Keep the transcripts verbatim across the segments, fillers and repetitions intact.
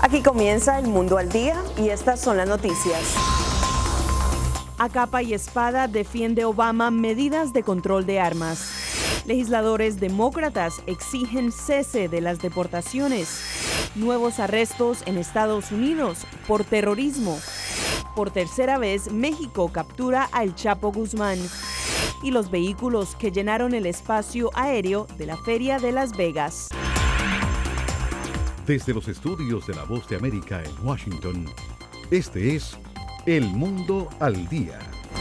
Aquí comienza El Mundo al Día y estas son las noticias. A capa y espada defiende Obama medidas de control de armas. Legisladores demócratas exigen cese de las deportaciones. Nuevos arrestos en Estados Unidos por terrorismo. Por tercera vez, México captura a El Chapo Guzmán. Y los vehículos que llenaron el espacio aéreo de la Feria de Las Vegas. Desde los estudios de La Voz de América en Washington, este es El Mundo al Día.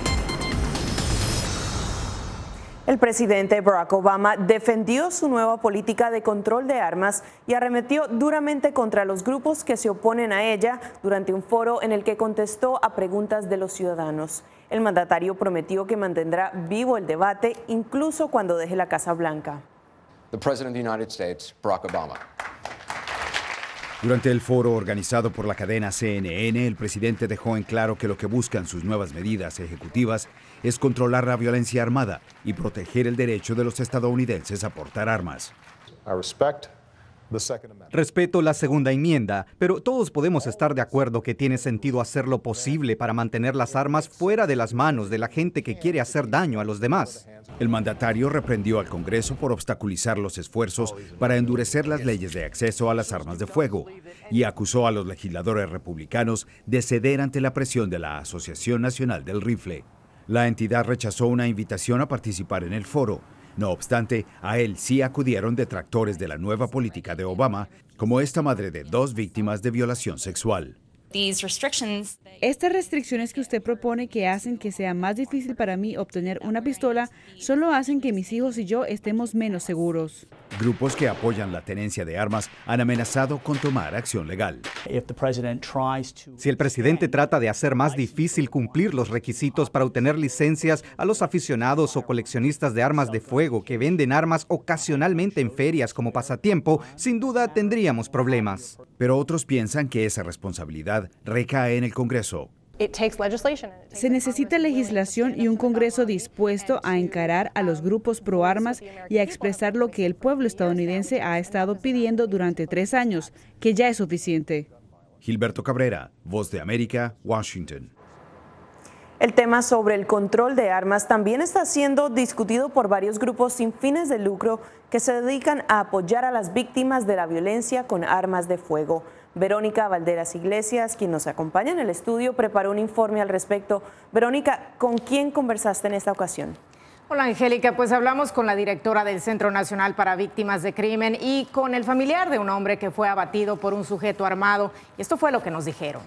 El presidente Barack Obama defendió su nueva política de control de armas y arremetió duramente contra los grupos que se oponen a ella durante un foro en el que contestó a preguntas de los ciudadanos. El mandatario prometió que mantendrá vivo el debate incluso cuando deje la Casa Blanca. The President of the United States, Barack Obama. Durante el foro organizado por la cadena C N N, el presidente dejó en claro que lo que buscan sus nuevas medidas ejecutivas es controlar la violencia armada y proteger el derecho de los estadounidenses a portar armas. Respeto la segunda enmienda, pero todos podemos estar de acuerdo que tiene sentido hacer lo posible para mantener las armas fuera de las manos de la gente que quiere hacer daño a los demás. El mandatario reprendió al Congreso por obstaculizar los esfuerzos para endurecer las leyes de acceso a las armas de fuego y acusó a los legisladores republicanos de ceder ante la presión de la Asociación Nacional del Rifle. La entidad rechazó una invitación a participar en el foro. No obstante, a él sí acudieron detractores de la nueva política de Obama, como esta madre de dos víctimas de violación sexual. Estas restricciones que usted propone que hacen que sea más difícil para mí obtener una pistola, solo hacen que mis hijos y yo estemos menos seguros. Grupos que apoyan la tenencia de armas han amenazado con tomar acción legal. Si el presidente trata de hacer más difícil cumplir los requisitos para obtener licencias a los aficionados o coleccionistas de armas de fuego que venden armas ocasionalmente en ferias como pasatiempo, sin duda tendríamos problemas. Pero otros piensan que esa responsabilidad recae en el Congreso. Se necesita legislación y un Congreso dispuesto a encarar a los grupos pro armas y a expresar lo que el pueblo estadounidense ha estado pidiendo durante tres años, que ya es suficiente. Gilberto Cabrera, Voz de América, Washington. El tema sobre el control de armas también está siendo discutido por varios grupos sin fines de lucro que se dedican a apoyar a las víctimas de la violencia con armas de fuego. Verónica Valderas Iglesias, quien nos acompaña en el estudio, preparó un informe al respecto. Verónica, ¿con quién conversaste en esta ocasión? Hola Angélica, pues hablamos con la directora del Centro Nacional para Víctimas de Crimen y con el familiar de un hombre que fue abatido por un sujeto armado. Y esto fue lo que nos dijeron.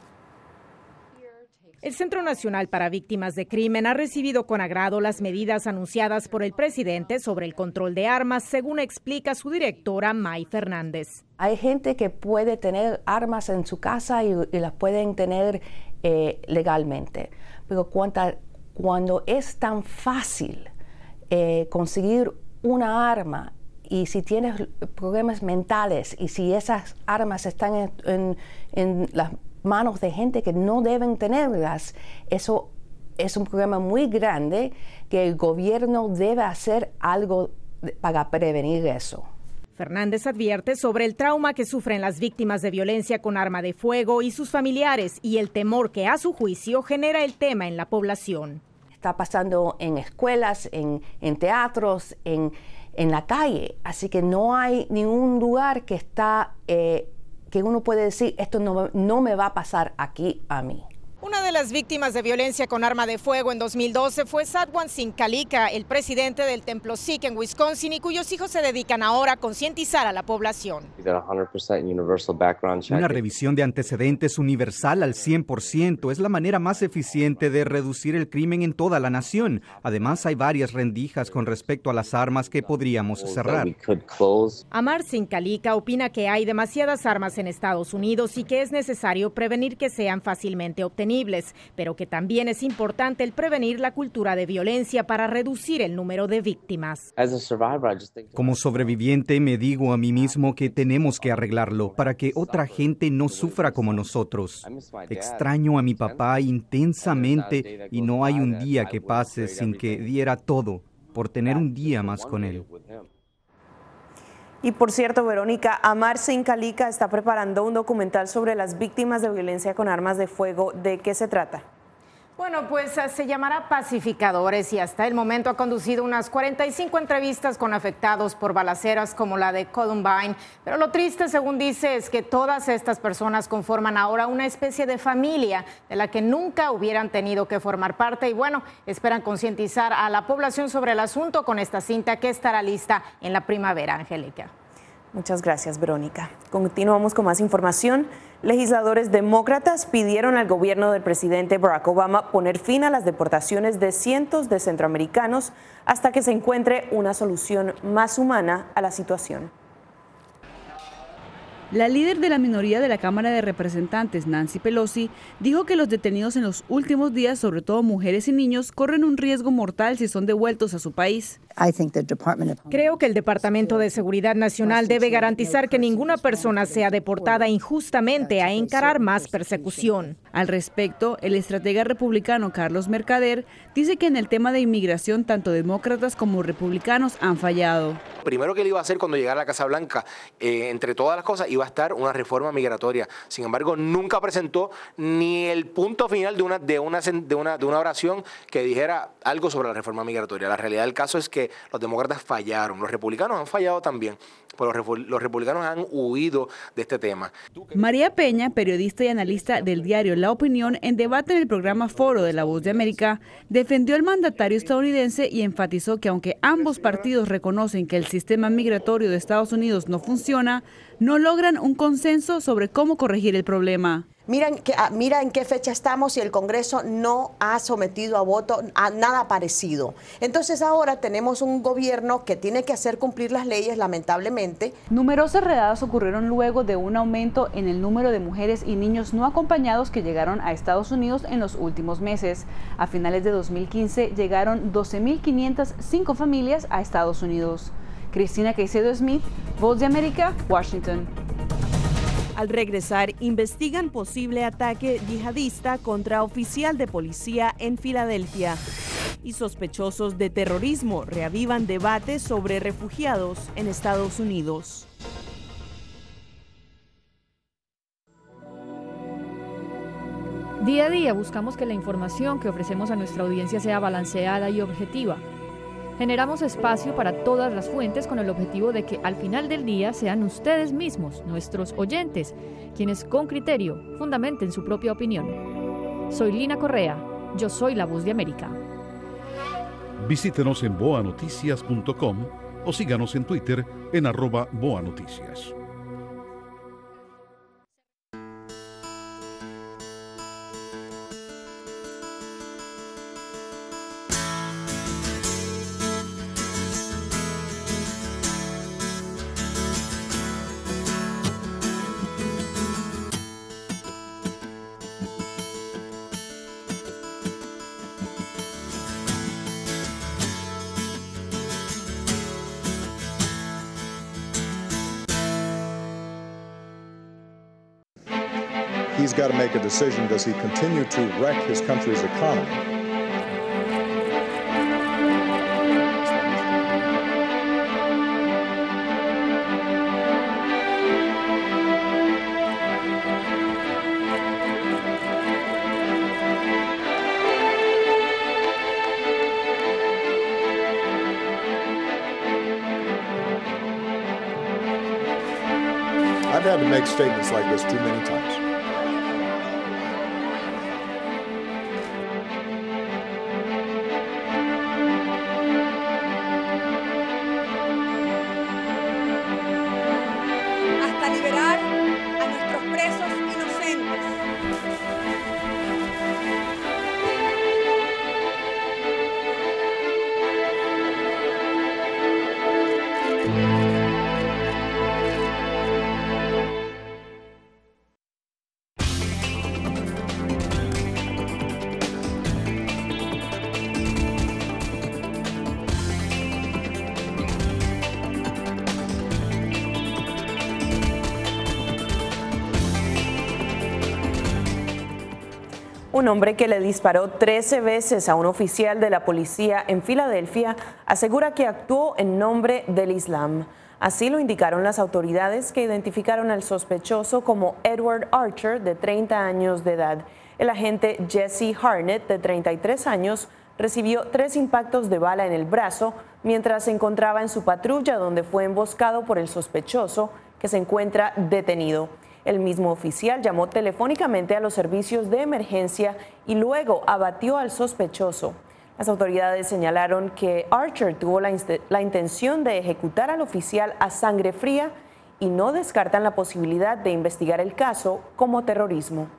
El Centro Nacional para Víctimas de Crimen ha recibido con agrado las medidas anunciadas por el presidente sobre el control de armas, según explica su directora, May Fernández. Hay gente que puede tener armas en su casa y, y las pueden tener eh, legalmente, pero cuando, cuando es tan fácil eh, conseguir una arma y si tienes problemas mentales y si esas armas están en, en, en las manos de gente que no deben tenerlas, eso es un problema muy grande que el gobierno debe hacer algo para prevenir eso. Fernández advierte sobre el trauma que sufren las víctimas de violencia con arma de fuego y sus familiares y el temor que a su juicio genera el tema en la población. Está pasando en escuelas, en, en teatros, en, en la calle, así que no hay ningún lugar que está eh, que uno puede decir, esto no, no me va a pasar aquí a mí. Una de las víctimas de violencia con arma de fuego en dos mil doce fue Satwan Singh Kalika, el presidente del Templo Sikh en Wisconsin y cuyos hijos se dedican ahora a concientizar a la población. Una revisión de antecedentes universal al cien por ciento es la manera más eficiente de reducir el crimen en toda la nación. Además, hay varias rendijas con respecto a las armas que podríamos cerrar. Amar Singh Kalika opina que hay demasiadas armas en Estados Unidos y que es necesario prevenir que sean fácilmente obtenidas, pero que también es importante el prevenir la cultura de violencia para reducir el número de víctimas. Como sobreviviente me digo a mí mismo que tenemos que arreglarlo para que otra gente no sufra como nosotros. Extraño a mi papá intensamente y no hay un día que pase sin que diera todo por tener un día más con él. Y por cierto, Verónica, Amar Singh Kalika está preparando un documental sobre las víctimas de violencia con armas de fuego. ¿De qué se trata? Bueno, pues se llamará Pacificadores y hasta el momento ha conducido unas cuarenta y cinco entrevistas con afectados por balaceras como la de Columbine. Pero lo triste, según dice, es que todas estas personas conforman ahora una especie de familia de la que nunca hubieran tenido que formar parte. Y bueno, esperan concientizar a la población sobre el asunto con esta cinta que estará lista en la primavera, Angélica. Muchas gracias, Verónica. Continuamos con más información. Legisladores demócratas pidieron al gobierno del presidente Barack Obama poner fin a las deportaciones de cientos de centroamericanos hasta que se encuentre una solución más humana a la situación. La líder de la minoría de la Cámara de Representantes, Nancy Pelosi, dijo que los detenidos en los últimos días, sobre todo mujeres y niños, corren un riesgo mortal si son devueltos a su país. Creo que el Departamento de Seguridad Nacional debe garantizar que ninguna persona sea deportada injustamente a encarar más persecución. Al respecto, el estratega republicano Carlos Mercader dice que en el tema de inmigración tanto demócratas como republicanos han fallado. Primero que él iba a hacer cuando llegara a la Casa Blanca, eh, entre todas las cosas, iba a estar una reforma migratoria. Sin embargo, nunca presentó ni el punto final de una, de una, de una, de una oración que dijera algo sobre la reforma migratoria. La realidad del caso es que los demócratas fallaron, los republicanos han fallado también, pero los republicanos han huido de este tema. María Peña, periodista y analista del diario La Opinión, en debate en el programa Foro de La Voz de América, defendió al mandatario estadounidense y enfatizó que aunque ambos partidos reconocen que el sistema migratorio de Estados Unidos no funciona, no logran un consenso sobre cómo corregir el problema. Mira, que, mira en qué fecha estamos y el Congreso no ha sometido a voto a nada parecido. Entonces ahora tenemos un gobierno que tiene que hacer cumplir las leyes, lamentablemente. Numerosas redadas ocurrieron luego de un aumento en el número de mujeres y niños no acompañados que llegaron a Estados Unidos en los últimos meses. A finales de dos mil quince llegaron doce mil quinientas cinco familias a Estados Unidos. Cristina Caicedo Smith, Voz de América, Washington. Al regresar, investigan posible ataque yihadista contra oficial de policía en Filadelfia. Y sospechosos de terrorismo reavivan debates sobre refugiados en Estados Unidos. Día a día buscamos que la información que ofrecemos a nuestra audiencia sea balanceada y objetiva. Generamos espacio para todas las fuentes con el objetivo de que al final del día sean ustedes mismos, nuestros oyentes, quienes con criterio fundamenten su propia opinión. Soy Lina Correa, yo soy la Voz de América. Visítenos en boa noticias punto com o síganos en Twitter en arroba boanoticias. He's got to make a decision. Does he continue to wreck his country's economy? I've had to make statements like this too many times. Un hombre que le disparó trece veces a un oficial de la policía en Filadelfia asegura que actuó en nombre del Islam. Así lo indicaron las autoridades, que identificaron al sospechoso como Edward Archer, de treinta años de edad. El agente Jesse Harnett, de treinta y tres años, recibió tres impactos de bala en el brazo mientras se encontraba en su patrulla, donde fue emboscado por el sospechoso, que se encuentra detenido. El mismo oficial llamó telefónicamente a los servicios de emergencia y luego abatió al sospechoso. Las autoridades señalaron que Archer tuvo la, la intención de ejecutar al oficial a sangre fría y no descartan la posibilidad de investigar el caso como terrorismo.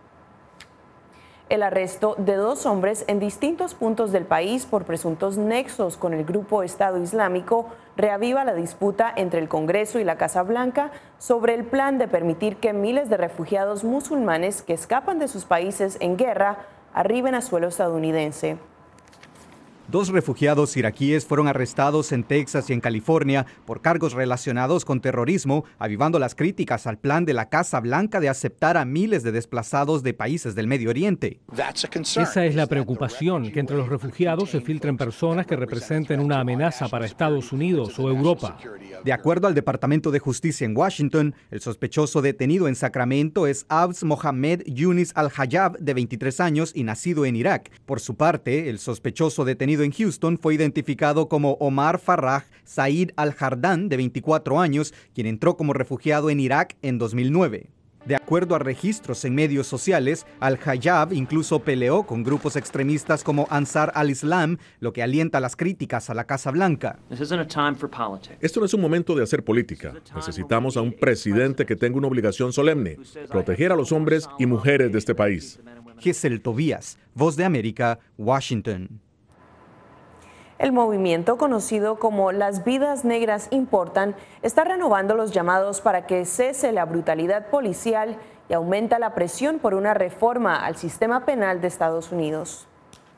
El arresto de dos hombres en distintos puntos del país por presuntos nexos con el grupo Estado Islámico reaviva la disputa entre el Congreso y la Casa Blanca sobre el plan de permitir que miles de refugiados musulmanes que escapan de sus países en guerra arriben a suelo estadounidense. Dos refugiados iraquíes fueron arrestados en Texas y en California por cargos relacionados con terrorismo, avivando las críticas al plan de la Casa Blanca de aceptar a miles de desplazados de países del Medio Oriente. Esa es la preocupación, que entre los refugiados se filtren personas que representen una amenaza para Estados Unidos o Europa. De acuerdo al Departamento de Justicia en Washington, el sospechoso detenido en Sacramento es Abs Mohamed Yunis Al-Hayab, de veintitrés años y nacido en Irak. Por su parte, el sospechoso detenido en Houston fue identificado como Omar Farrah Said Al-Hardan, de veinticuatro años, quien entró como refugiado en Irak en dos mil nueve. De acuerdo a registros en medios sociales, Al-Hayab incluso peleó con grupos extremistas como Ansar al-Islam, lo que alienta las críticas a la Casa Blanca. Esto no es un momento de hacer política. Necesitamos a un presidente que tenga una obligación solemne: proteger a los hombres y mujeres de este país. Giselle Tobías, Voz de América, Washington. El movimiento, conocido como Las Vidas Negras Importan, está renovando los llamados para que cese la brutalidad policial y aumenta la presión por una reforma al sistema penal de Estados Unidos.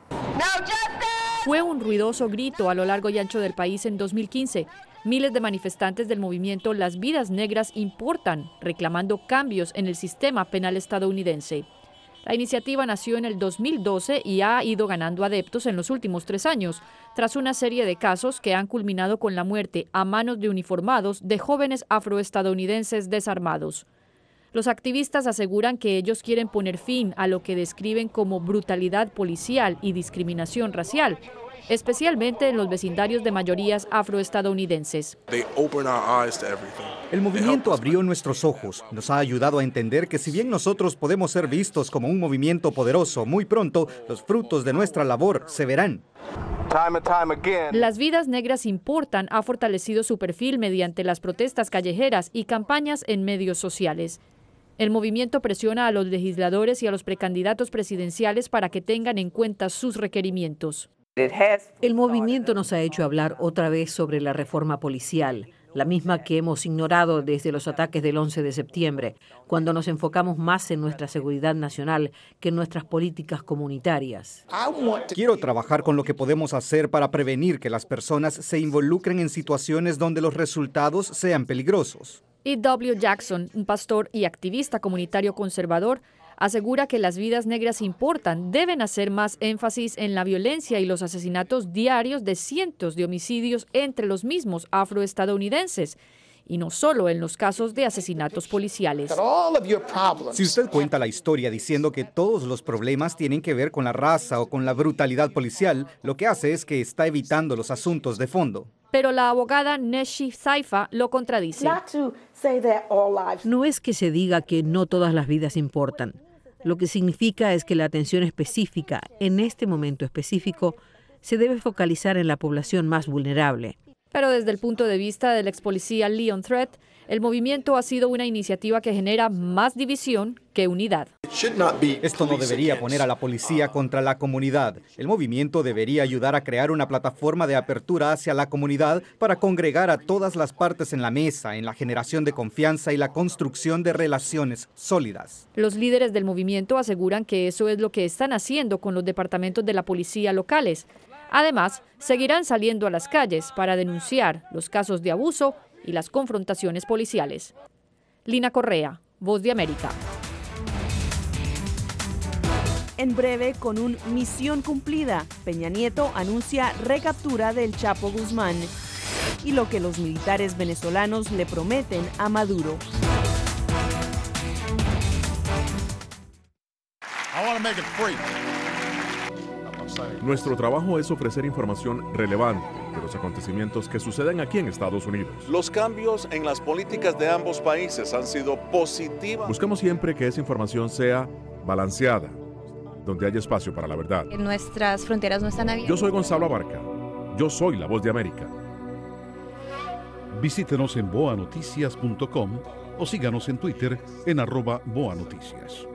Fue un ruidoso grito a lo largo y ancho del país en dos mil quince. Miles de manifestantes del movimiento Las Vidas Negras Importan, reclamando cambios en el sistema penal estadounidense. La iniciativa nació en el dos mil doce y ha ido ganando adeptos en los últimos tres años, tras una serie de casos que han culminado con la muerte a manos de uniformados de jóvenes afroestadounidenses desarmados. Los activistas aseguran que ellos quieren poner fin a lo que describen como brutalidad policial y discriminación racial, especialmente en los vecindarios de mayorías afroestadounidenses. El movimiento abrió nuestros ojos, nos ha ayudado a entender que si bien nosotros podemos ser vistos como un movimiento poderoso, muy pronto los frutos de nuestra labor se verán. Las Vidas Negras Importan ha fortalecido su perfil mediante las protestas callejeras y campañas en medios sociales. El movimiento presiona a los legisladores y a los precandidatos presidenciales para que tengan en cuenta sus requerimientos. El movimiento nos ha hecho hablar otra vez sobre la reforma policial, la misma que hemos ignorado desde los ataques del once de septiembre, cuando nos enfocamos más en nuestra seguridad nacional que en nuestras políticas comunitarias. Quiero trabajar con lo que podemos hacer para prevenir que las personas se involucren en situaciones donde los resultados sean peligrosos. E W Jackson, un pastor y activista comunitario conservador, asegura que las vidas negras importan, deben hacer más énfasis en la violencia y los asesinatos diarios de cientos de homicidios entre los mismos afroestadounidenses, y no solo en los casos de asesinatos policiales. Si usted cuenta la historia diciendo que todos los problemas tienen que ver con la raza o con la brutalidad policial, lo que hace es que está evitando los asuntos de fondo. Pero la abogada Neshi Saifa lo contradice. No es que se diga que no todas las vidas importan. Lo que significa es que la atención específica, en este momento específico, se debe focalizar en la población más vulnerable. Pero desde el punto de vista del ex policía Leon Threat, el movimiento ha sido una iniciativa que genera más división que unidad. Esto no debería poner a la policía contra la comunidad. El movimiento debería ayudar a crear una plataforma de apertura hacia la comunidad para congregar a todas las partes en la mesa, en la generación de confianza y la construcción de relaciones sólidas. Los líderes del movimiento aseguran que eso es lo que están haciendo con los departamentos de la policía locales. Además, seguirán saliendo a las calles para denunciar los casos de abuso y las confrontaciones policiales. Lina Correa, Voz de América. En breve, con un misión cumplida, Peña Nieto anuncia recaptura del Chapo Guzmán. y lo que los militares venezolanos le prometen a Maduro. Nuestro trabajo es ofrecer información relevante de los acontecimientos que suceden aquí en Estados Unidos. Los cambios en las políticas de ambos países han sido positivas. Buscamos siempre que esa información sea balanceada, donde haya espacio para la verdad. Nuestras fronteras no están abiertas. Yo soy Gonzalo Abarca. Yo soy La Voz de América. Visítenos en boa noticias punto com o síganos en Twitter en arroba boa noticias.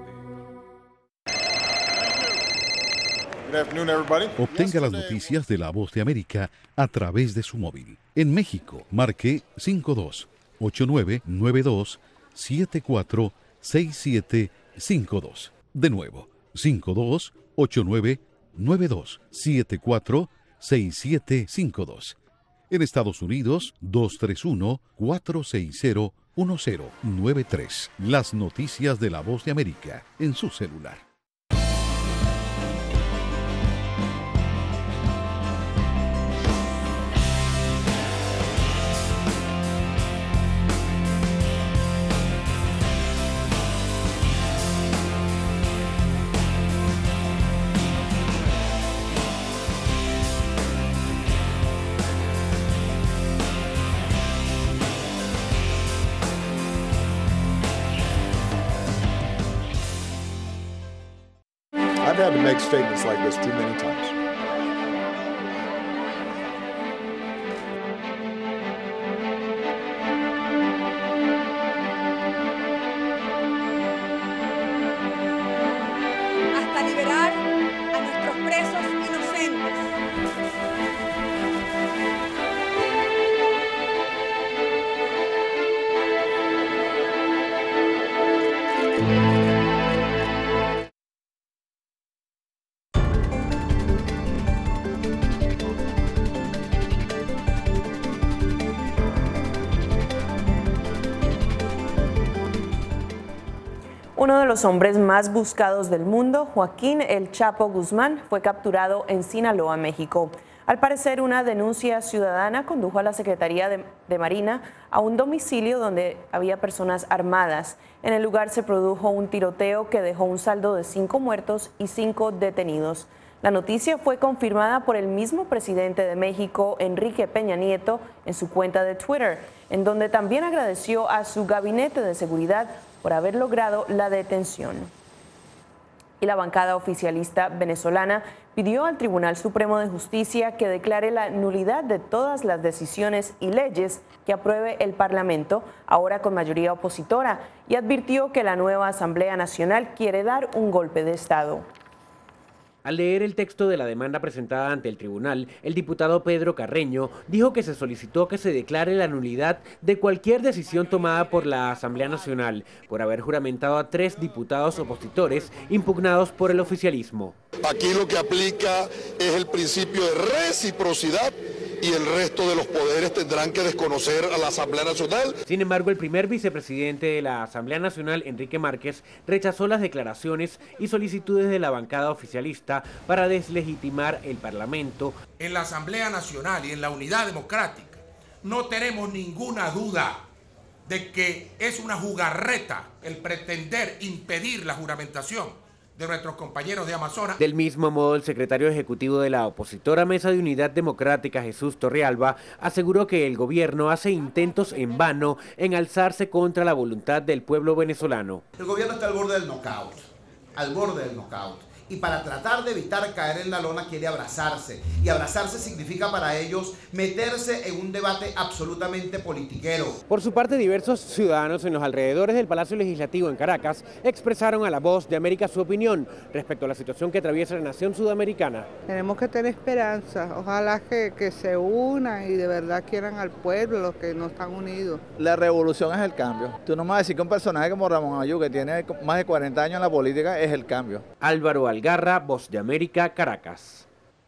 Obtenga las noticias de La Voz de América a través de su móvil. En México, marque cinco dos ocho nueve nueve dos siete cuatro seis siete cinco dos. De nuevo, cinco dos ocho nueve nueve dos siete cuatro seis siete cinco dos. En Estados Unidos, dos tres uno cuatro seis cero uno cero nueve tres. Las noticias de La Voz de América en su celular. I've had to make statements like this too many times. Hasta liberar a nuestros presos inocentes. Uno de los hombres más buscados del mundo, Joaquín El Chapo Guzmán, fue capturado en Sinaloa, México. Al parecer, una denuncia ciudadana condujo a la Secretaría de, de Marina a un domicilio donde había personas armadas. En el lugar se produjo un tiroteo que dejó un saldo de cinco muertos y cinco detenidos. La noticia fue confirmada por el mismo presidente de México, Enrique Peña Nieto, en su cuenta de Twitter, en donde también agradeció a su gabinete de seguridad por haber logrado la detención. Y la bancada oficialista venezolana pidió al Tribunal Supremo de Justicia que declare la nulidad de todas las decisiones y leyes que apruebe el Parlamento, ahora con mayoría opositora, y advirtió que la nueva Asamblea Nacional quiere dar un golpe de Estado. Al leer el texto de la demanda presentada ante el tribunal, el diputado Pedro Carreño dijo que se solicitó que se declare la nulidad de cualquier decisión tomada por la Asamblea Nacional por haber juramentado a tres diputados opositores impugnados por el oficialismo. Aquí lo que aplica es el principio de reciprocidad y el resto de los poderes tendrán que desconocer a la Asamblea Nacional. Sin embargo, el primer vicepresidente de la Asamblea Nacional, Enrique Márquez, rechazó las declaraciones y solicitudes de la bancada oficialista para deslegitimar el Parlamento. En la Asamblea Nacional y en la unidad democrática no tenemos ninguna duda de que es una jugarreta el pretender impedir la juramentación de nuestros compañeros de Amazonas. Del mismo modo, el secretario ejecutivo de la opositora Mesa de Unidad Democrática, Jesús Torrealba, aseguró que el gobierno hace intentos en vano en alzarse contra la voluntad del pueblo venezolano. El gobierno está al borde del knockout, al borde del knockout. Y para tratar de evitar caer en la lona quiere abrazarse. Y abrazarse significa para ellos meterse en un debate absolutamente politiquero. Por su parte, diversos ciudadanos en los alrededores del Palacio Legislativo en Caracas expresaron a La Voz de América su opinión respecto a la situación que atraviesa la nación sudamericana. Tenemos que tener esperanza. Ojalá que, que se unan y de verdad quieran al pueblo, los que no están unidos. La revolución es el cambio. Tú no me vas a decir que un personaje como Ramón Ayú, que tiene más de cuarenta años en la política, es el cambio. Álvaro Algarra, Voz de América, Caracas.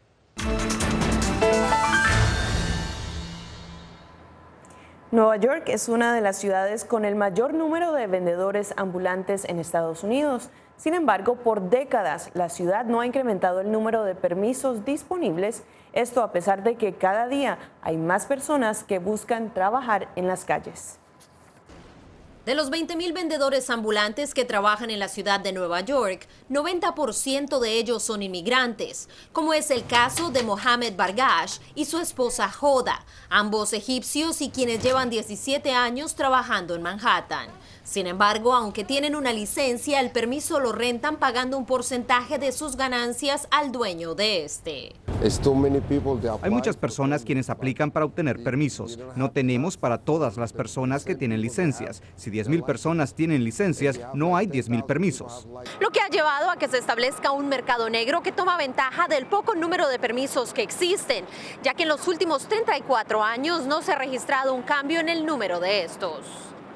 Nueva York es una de las ciudades con el mayor número de vendedores ambulantes en Estados Unidos. Sin embargo, por décadas la ciudad no ha incrementado el número de permisos disponibles Esto a pesar de que cada día hay más personas que buscan trabajar en las calles. De los veinte mil vendedores ambulantes que trabajan en la ciudad de Nueva York, noventa por ciento de ellos son inmigrantes, como es el caso de Mohamed Bargash y su esposa Hoda, ambos egipcios y quienes llevan diecisiete años trabajando en Manhattan. Sin embargo, aunque tienen una licencia, el permiso lo rentan pagando un porcentaje de sus ganancias al dueño de este. Hay muchas personas quienes aplican para obtener permisos. No tenemos para todas las personas que tienen licencias. Si diez mil personas tienen licencias, no hay diez mil permisos. Lo que ha llevado a que se establezca un mercado negro que toma ventaja del poco número de permisos que existen, ya que en los últimos treinta y cuatro años no se ha registrado un cambio en el número de estos.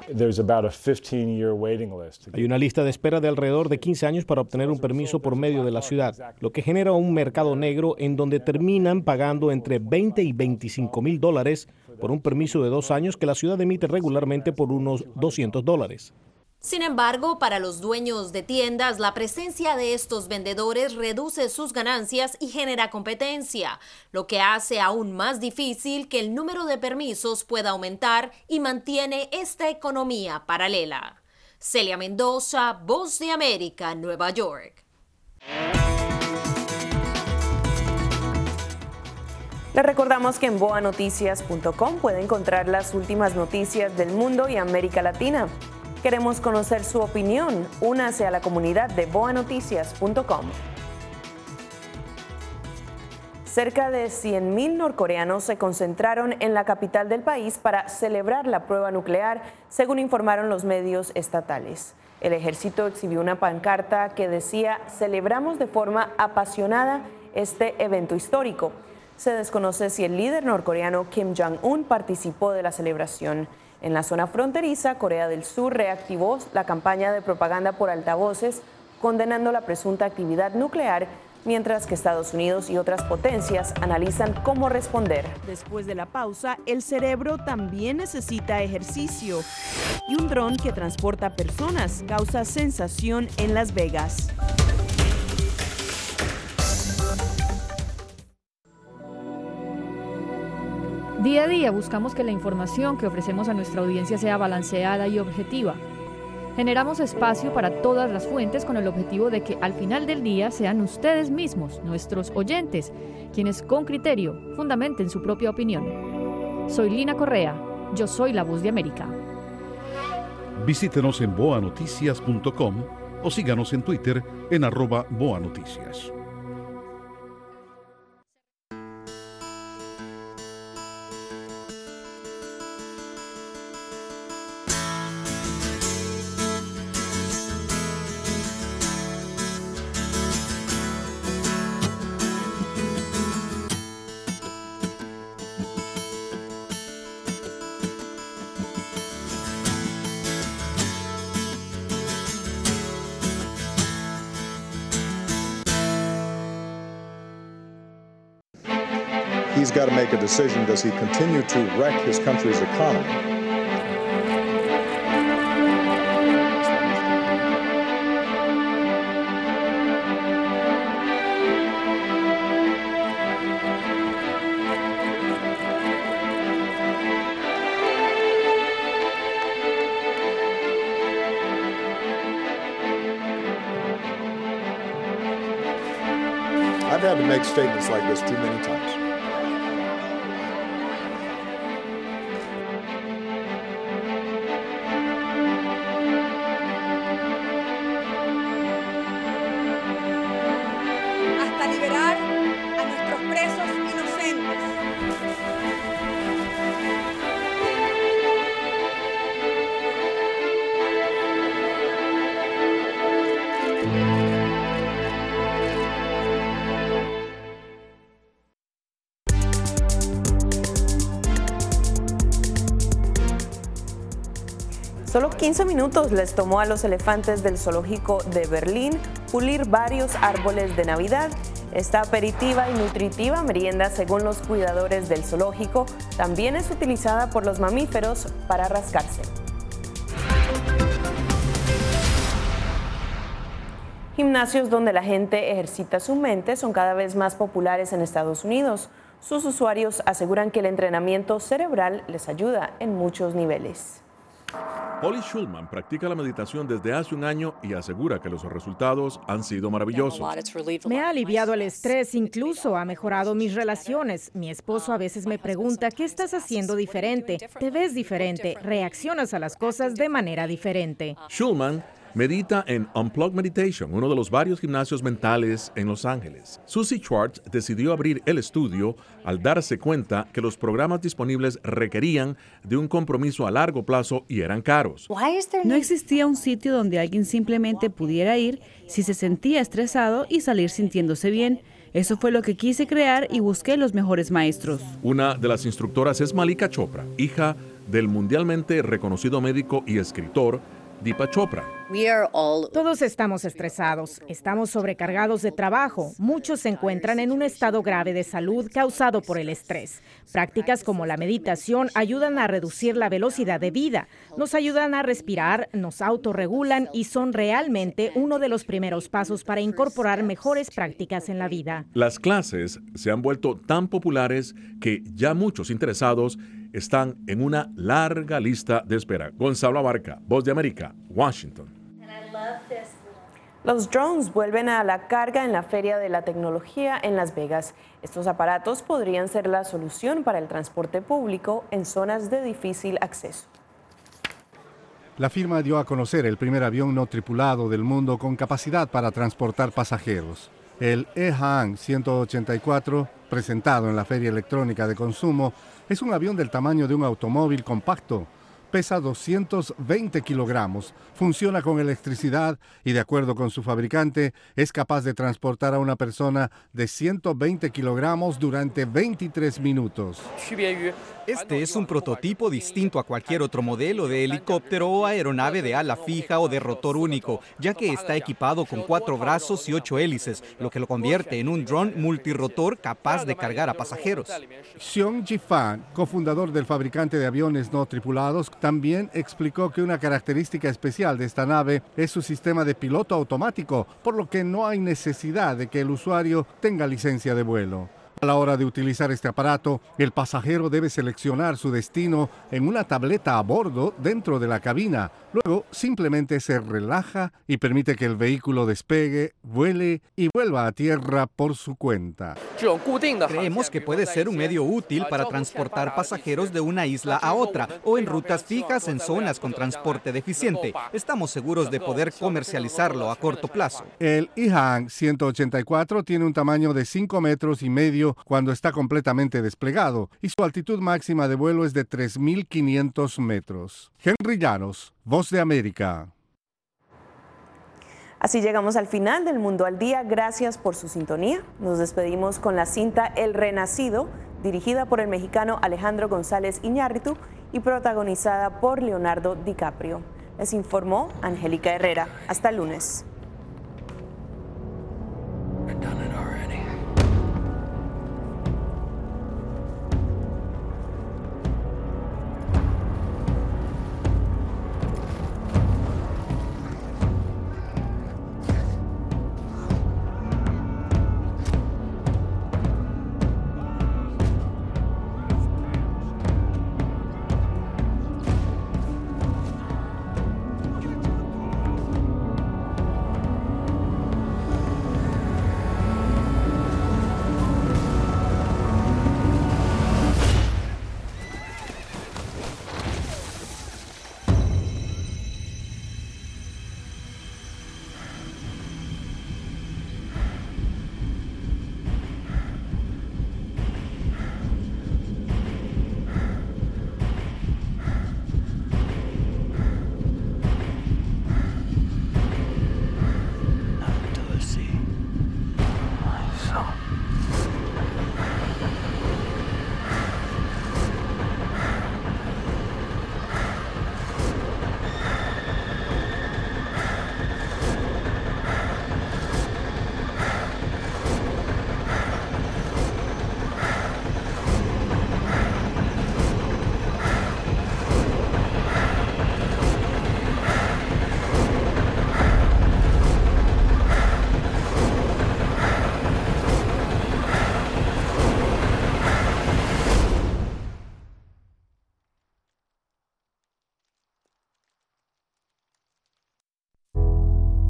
Hay una lista de espera de alrededor de quince años para obtener un permiso por medio de la ciudad, lo que genera un mercado negro en donde terminan pagando entre veinte y veinticinco mil dólares por un permiso de dos años que la ciudad emite regularmente por unos doscientos dólares. Sin embargo, para los dueños de tiendas, la presencia de estos vendedores reduce sus ganancias y genera competencia, lo que hace aún más difícil que el número de permisos pueda aumentar y mantiene esta economía paralela. Celia Mendoza, Voz de América, Nueva York. Les recordamos que en boa noticias punto com puede encontrar las últimas noticias del mundo y América Latina. Queremos conocer su opinión. Únase a la comunidad de boa noticias punto com. Cerca de cien mil norcoreanos se concentraron en la capital del país para celebrar la prueba nuclear, según informaron los medios estatales. El ejército exhibió una pancarta que decía: "Celebramos de forma apasionada este evento histórico". Se desconoce si el líder norcoreano Kim Jong-un participó de la celebración. En la zona fronteriza, Corea del Sur reactivó la campaña de propaganda por altavoces, condenando la presunta actividad nuclear, mientras que Estados Unidos y otras potencias analizan cómo responder. Después de la pausa, el cerebro también necesita ejercicio. Y un dron que transporta personas causa sensación en Las Vegas. Día a día buscamos que la información que ofrecemos a nuestra audiencia sea balanceada y objetiva. Generamos espacio para todas las fuentes con el objetivo de que al final del día sean ustedes mismos, nuestros oyentes, quienes con criterio fundamenten su propia opinión. Soy Lina Correa, yo soy la Voz de América. Visítenos en boa noticias punto com o síganos en Twitter en arroba boanoticias. He's got to make a decision. Does he continue to wreck his country's economy? I've had to make statements like this too many times. Solo quince minutos les tomó a los elefantes del zoológico de Berlín pulir varios árboles de Navidad. Esta aperitiva y nutritiva merienda, según los cuidadores del zoológico, también es utilizada por los mamíferos para rascarse. Gimnasios donde la gente ejercita su mente son cada vez más populares en Estados Unidos. Sus usuarios aseguran que el entrenamiento cerebral les ayuda en muchos niveles. Holly Schulman practica la meditación desde hace un año y asegura que los resultados han sido maravillosos. Me ha aliviado el estrés, incluso ha mejorado mis relaciones. Mi esposo a veces me pregunta, ¿qué estás haciendo diferente? Te ves diferente, reaccionas a las cosas de manera diferente. Schulman medita en Unplugged Meditation, uno de los varios gimnasios mentales en Los Ángeles. Susie Schwartz decidió abrir el estudio al darse cuenta que los programas disponibles requerían de un compromiso a largo plazo y eran caros. No existía un sitio donde alguien simplemente pudiera ir si se sentía estresado y salir sintiéndose bien. Eso fue lo que quise crear y busqué los mejores maestros. Una de las instructoras es Malika Chopra, hija del mundialmente reconocido médico y escritor Deepak Chopra. Todos estamos estresados, estamos sobrecargados de trabajo. Muchos se encuentran en un estado grave de salud causado por el estrés. Prácticas como la meditación ayudan a reducir la velocidad de vida, nos ayudan a respirar, nos autorregulan y son realmente uno de los primeros pasos para incorporar mejores prácticas en la vida. Las clases se han vuelto tan populares que ya muchos interesados están en una larga lista de espera. Gonzalo Abarca, Voz de América, Washington. Los drones vuelven a la carga en la Feria de la Tecnología en Las Vegas. Estos aparatos podrían ser la solución para el transporte público en zonas de difícil acceso. La firma dio a conocer el primer avión no tripulado del mundo con capacidad para transportar pasajeros. El EHang ciento ochenta y cuatro, presentado en la Feria Electrónica de Consumo, es un avión del tamaño de un automóvil compacto. Pesa doscientos veinte kilogramos, funciona con electricidad y, de acuerdo con su fabricante, es capaz de transportar a una persona de ciento veinte kilogramos durante veintitrés minutos. Este es un prototipo distinto a cualquier otro modelo de helicóptero o aeronave de ala fija o de rotor único, ya que está equipado con cuatro brazos y ocho hélices, lo que lo convierte en un dron multirotor capaz de cargar a pasajeros. Xiong Jifan, cofundador del fabricante de aviones no tripulados, también explicó que una característica especial de esta nave es su sistema de piloto automático, por lo que no hay necesidad de que el usuario tenga licencia de vuelo. A la hora de utilizar este aparato, el pasajero debe seleccionar su destino en una tableta a bordo dentro de la cabina. Luego, simplemente se relaja y permite que el vehículo despegue, vuele y vuelva a tierra por su cuenta. Creemos que puede ser un medio útil para transportar pasajeros de una isla a otra o en rutas fijas en zonas con transporte deficiente. Estamos seguros de poder comercializarlo a corto plazo. El EHang ciento ochenta y cuatro tiene un tamaño de cinco metros y medio cuando está completamente desplegado y su altitud máxima de vuelo es de tres mil quinientos metros. Henry Llanos, Voz de América. Así llegamos al final del Mundo al Día. Gracias por su sintonía. Nos despedimos con la cinta El Renacido, dirigida por el mexicano Alejandro González Iñárritu y protagonizada por Leonardo DiCaprio. Les informó Angélica Herrera. Hasta el lunes.